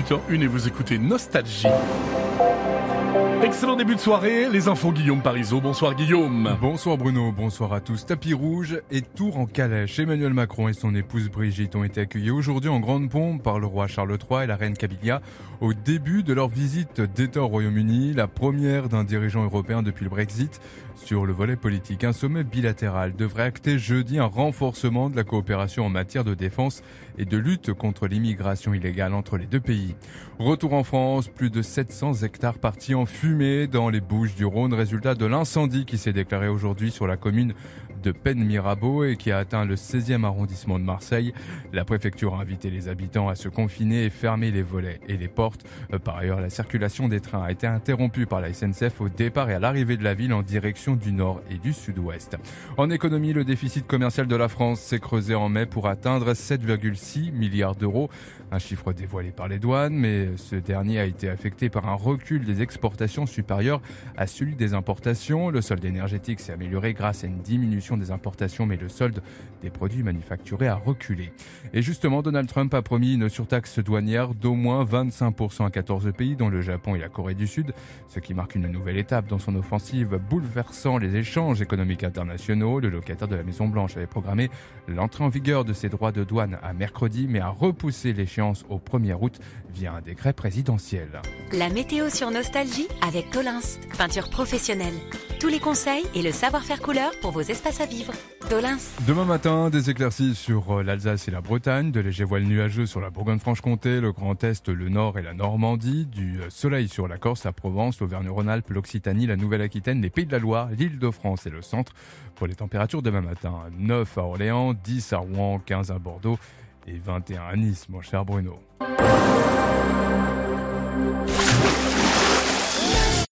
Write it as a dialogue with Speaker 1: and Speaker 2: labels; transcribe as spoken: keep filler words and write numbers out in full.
Speaker 1: huit heures une et vous écoutez Nostalgie. Excellent début de soirée, les infos Guillaume Parisot. Bonsoir Guillaume.
Speaker 2: Bonsoir Bruno, bonsoir à tous. Tapis rouge et tour en calèche. Emmanuel Macron et son épouse Brigitte ont été accueillis aujourd'hui en grande pompe par le roi Charles trois et la reine Camilla au début de leur visite d'État au Royaume-Uni, la première d'un dirigeant européen depuis le Brexit. Sur le volet politique, un sommet bilatéral devrait acter jeudi un renforcement de la coopération en matière de défense et de lutte contre l'immigration illégale entre les deux pays. Retour en France, plus de sept cents hectares partis en fumée dans les Bouches-du-Rhône, résultat de l'incendie qui s'est déclaré aujourd'hui sur la commune de Pennes-Mirabeau et qui a atteint le seizième arrondissement de Marseille. La préfecture a invité les habitants à se confiner et fermer les volets et les portes. Par ailleurs, la circulation des trains a été interrompue par la S N C F au départ et à l'arrivée de la ville en direction du nord et du sud-ouest. En économie, le déficit commercial de la France s'est creusé en mai pour atteindre sept virgule six milliards d'euros. Un chiffre dévoilé par les douanes, mais ce dernier a été affecté par un recul des exportations supérieur à celui des importations. Le solde énergétique s'est amélioré grâce à une diminution des importations, mais le solde des produits manufacturés a reculé. Et justement, Donald Trump a promis une surtaxe douanière d'au moins vingt-cinq pour cent à quatorze pays, dont le Japon et la Corée du Sud, ce qui marque une nouvelle étape dans son offensive bouleversant les échanges économiques internationaux. Le locataire de la Maison-Blanche avait programmé l'entrée en vigueur de ses droits de douane à mercredi, mais a repoussé l'échéance au premier août via un décret présidentiel.
Speaker 3: La météo sur Nostalgie avec Tolins, peinture professionnelle. Tous les conseils et le savoir-faire couleur pour vos espaces à vivre. Tolins.
Speaker 2: Demain matin, des éclaircies sur l'Alsace et la Bretagne, de légers voiles nuageux sur la Bourgogne-Franche-Comté, le Grand Est, le Nord et la Normandie, du soleil sur la Corse, la Provence, l'Auvergne-Rhône-Alpes, l'Occitanie, la Nouvelle-Aquitaine, les Pays de la Loire, l'Île-de-France et le centre. Pour les températures demain matin, neuf à Orléans, dix à Rouen, quinze à Bordeaux et vingt et un à Nice, mon cher Bruno.